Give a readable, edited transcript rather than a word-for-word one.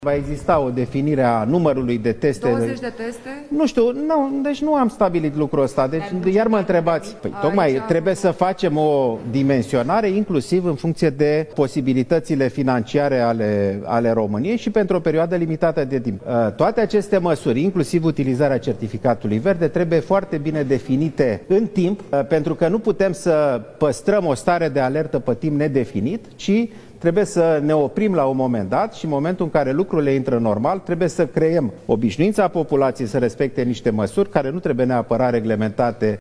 Va exista o definire a numărului de teste. 20 de teste? Nu știu, deci nu am stabilit lucrul ăsta. Deci iar mă întrebați, tocmai trebuie să facem o dimensionare inclusiv în funcție de posibilitățile financiare ale României și pentru o perioadă limitată de timp. Toate aceste măsuri, inclusiv utilizarea certificatului verde, trebuie foarte bine definite în timp, pentru că nu putem să păstrăm o stare de alertă pe timp nedefinit, ci trebuie să ne oprim la un moment dat și în momentul în care lucrurile intră normal, trebuie să creăm obișnuința populației să respecte niște măsuri care nu trebuie neapărat reglementate